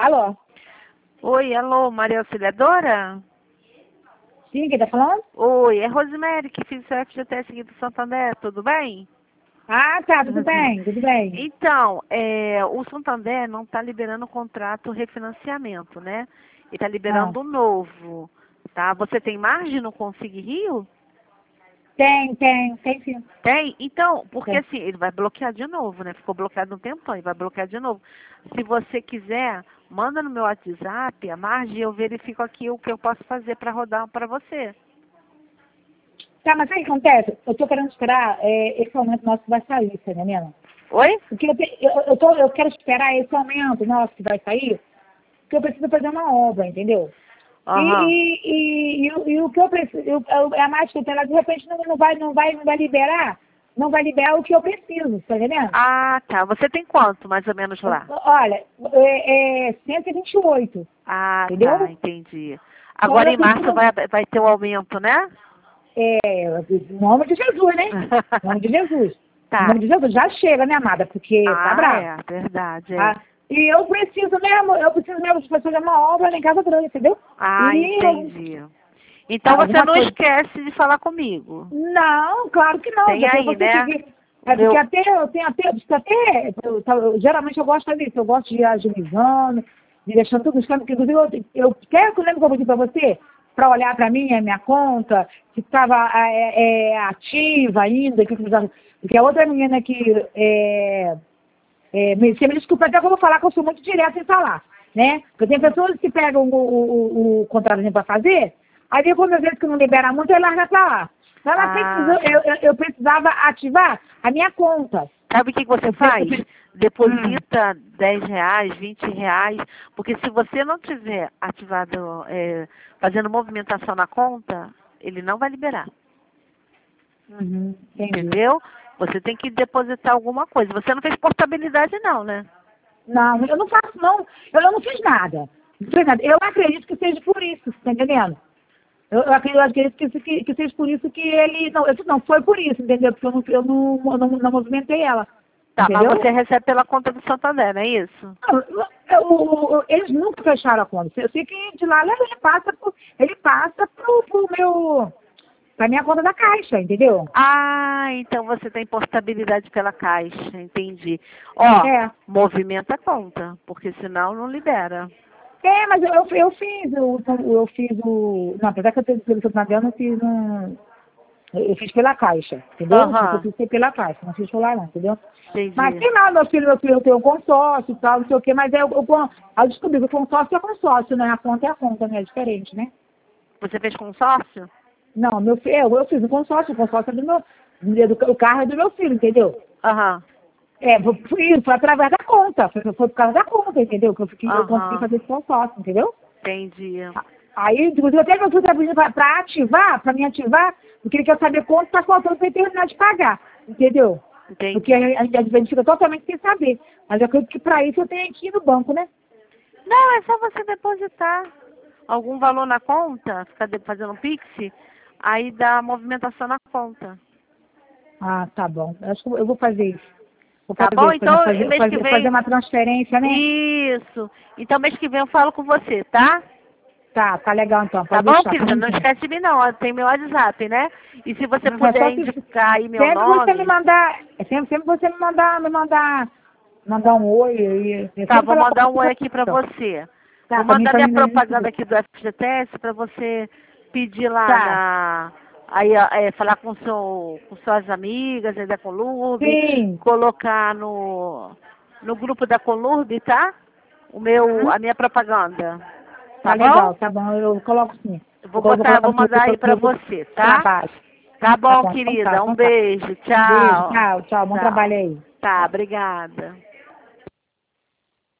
Alô? Oi, alô, Maria Auxiliadora? Sim, quem tá falando? Oi, é Rosemary, que fiz o FGTS aqui do Santander, tudo bem? Ah, tá, tudo bem, tudo bem. Então, o Santander não está liberando o contrato refinanciamento, né? Ele está Ah, liberando o novo, tá? Você tem margem no Consig Rio? tem sim. Tem? Então, porque Tem. assim, ele vai bloquear de novo, né? Ficou bloqueado um tempão, ele vai bloquear de novo. Se você quiser, manda no meu WhatsApp a margem e eu verifico aqui o que eu posso fazer para rodar para você. Tá, mas sabe o que acontece? Eu tô querendo esperar esse aumento nosso que vai sair, tá entendendo? Oi? Porque eu quero esperar esse aumento nosso que vai sair, porque eu preciso fazer uma obra, entendeu? Aham. E o que eu preciso, a mais que eu tenho lá, de repente não vai liberar, não vai liberar o que eu preciso, tá entendendo? Ah, tá. Você tem quanto, mais ou menos, lá? Olha, é 128, Ah, tá, entendeu? entendi. Então Agora eu em março preciso, vai ter o aumento, né? em nome de Jesus, né? Em nome de Jesus. Em Tá. nome de Jesus, já chega, né, amada? Porque tá Ah, bravo. é, verdade, é. Tá? E eu preciso mesmo de fazer uma obra lá em Casa Grande, entendeu? Ah, E entendi. Então você alguma não coisa. esquece de falar comigo. Não, claro que não. Tem Depois eu aí, vou ter né? que. O É porque meu. eu tenho até. Geralmente eu gosto de fazer isso. Eu gosto de ir agilizando, de deixando tudo escravo. Inclusive, eu quero que eu lembro que eu vou pedir para você, para olhar para mim, a minha conta, se estava ativa ainda, porque a outra menina que. Você me desculpa até que eu vou falar que eu sou muito direta em falar, né? Porque tem pessoas que pegam o contrato para fazer, aí depois, às vezes, que não libera muito, ele larga para lá. Então, Ah, tá. eu precisava ativar a minha conta. Sabe o que você Eu, faz? hum, Deposita R$ 10, R$ 20, porque se você não tiver ativado, fazendo movimentação na conta, ele não vai liberar. entendi. Entendeu? Você tem que depositar alguma coisa. Você não fez portabilidade não, né? Não, eu não faço, não. Eu não fiz nada. Não fiz nada. Eu acredito que seja por isso, você tá entendendo? Eu acredito que seja por isso que ele. Não, não foi por isso, entendeu? Porque eu não movimentei ela. Tá, mas Entendeu? você recebe pela conta do Santander, não é isso? Não, eles nunca fecharam a conta. Eu sei que de lá ele passa pro meu, pra minha conta da Caixa, entendeu? Ah, então você tem portabilidade pela Caixa, entendi. Ó, É. movimenta a conta, porque senão não libera. Mas eu fiz o. Não, apesar que eu tenho pelo Santander, eu não fiz um. Eu fiz pela Caixa, entendeu? Porque eu Aham, fiz pela Caixa, não fiz por lá não, entendeu? Mas entendi. tem lá, meu filho tem um consórcio e tal, não sei o quê, mas eu descobri que o consórcio é consórcio, né? A conta é a conta, né? É diferente, né? Você fez consórcio? Não, meu filho, eu fiz o consórcio é o carro é do meu filho, entendeu? Aham, Foi através da conta, foi por causa da conta, entendeu? Eu consegui aham, fazer esse consórcio, entendeu? entendi. Aí, inclusive, até meu filho tá pedindo pra ativar, pra me ativar, porque ele quer saber quanto tá faltando pra ele terminar de pagar, entendeu? Porque Entendi. a gente fica totalmente sem saber. Mas eu acredito que pra isso eu tenho que ir no banco, né? Não, é só você depositar algum valor na conta, ficar fazendo um Pix, aí dá a movimentação na conta. Ah, tá bom. Eu acho que eu vou fazer isso. Vou Tá fazer bom? isso, pra gente Então, mês que fazer vem. uma transferência, né? Isso. Então, mês que vem eu falo com você, tá? Tá legal então, Tá pode bom, deixar, querida? Não comigo. esquece de mim, não. Tem meu WhatsApp, né? E se você É puder só se indicar aí meu sempre você me nome. mandar, sempre você me mandar um oi, eu Tá, sempre vou falar mandar um comigo. oi aqui pra você. Tá, Vou mandar pra minha mim não propaganda receber. aqui do FGTS pra você pedir lá Tá, na. Aí, falar com suas amigas aí da Colurbe, sim, colocar no grupo da Colurbe, tá? hum, A minha propaganda. tá Tá bom? legal, tá bom, eu coloco sim. Vou botar, vou No mandar aí pra meu você, tá? trabalho. Tá Tá bom, bom, querida. Um então tá. beijo. Um beijo, Tchau. tchau, tchau, bom Tchau. trabalho aí. Tá, Tchau. obrigada.